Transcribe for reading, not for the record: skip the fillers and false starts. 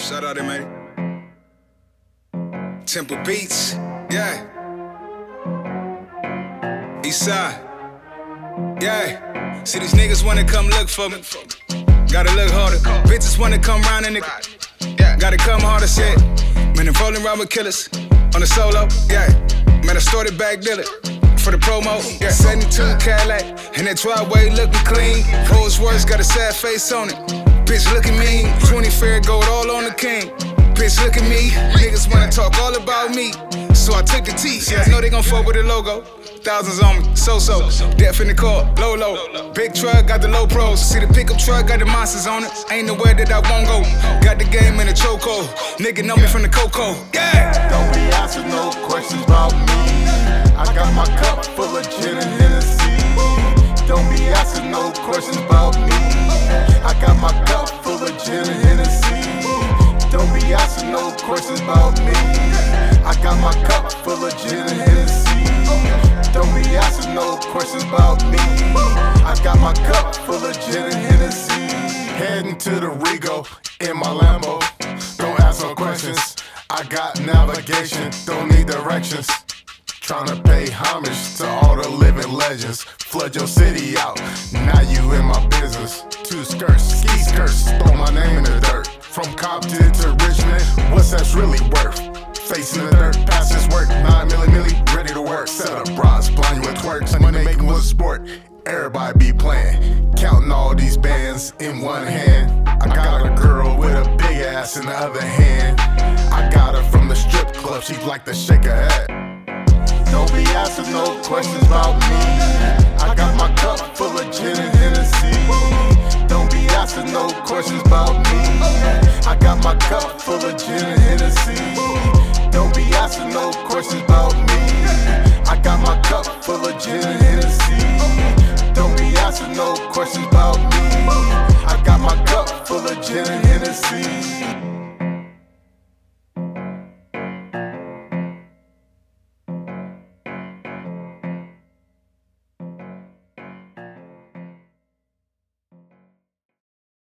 Shout out to man. Temple Beats, yeah. Eastside, yeah. See these niggas wanna come look for me. Gotta look harder. Bitches wanna come round a nigga. Gotta come harder, shit. Man, I'm rolling around with killers on the solo, yeah. Man, I started back dealing for the promo, yeah. 72 Cadillac, and that driveway looking clean. Rolls Royce got a sad face on it. Bitch, look at me. 20 fair gold all on the king. Bitch, look at me. Niggas wanna talk all about me, so I took the T. I know they gon' fuck with the logo. Thousands on me, so-so. Death in the car, low. Big truck, got the low pros. See the pickup truck, got the monsters on it. Ain't nowhere that I won't go. Got the game in a chokehold. Nigga know me from the Coco, yeah. Don't be asking no questions about me. I got my cup full of gin and Hennessy. Don't be asking no questions about me. I got my cup full of gin and Hennessy. Don't be asking no questions about me. I got my cup full of gin and Hennessy. Don't be asking no questions about me. I got my cup full of gin and Hennessy. Heading to the Rego in my Lambo. Don't ask no questions. I got navigation, don't need directions. Tryna pay homage to all the living legends. Flood your city out, now you in my business. Two skirts, ski skirts, throw my name in the dirt. From Compton to Richmond, what's that's really worth? Facing the dirt, past this work, 9 milli, ready to work. Set up bras, blind you with twerks. Money making was a sport, everybody be playing. Counting all these bands in one hand. I got a girl with a big ass in the other hand. I got her from the strip club, she like to shake her head. Don't be asking no questions about me. I got my cup full of gin and Hennessy. Don't be asking no questions about me. I got my cup full of gin and Hennessy. Don't be asking no questions about me.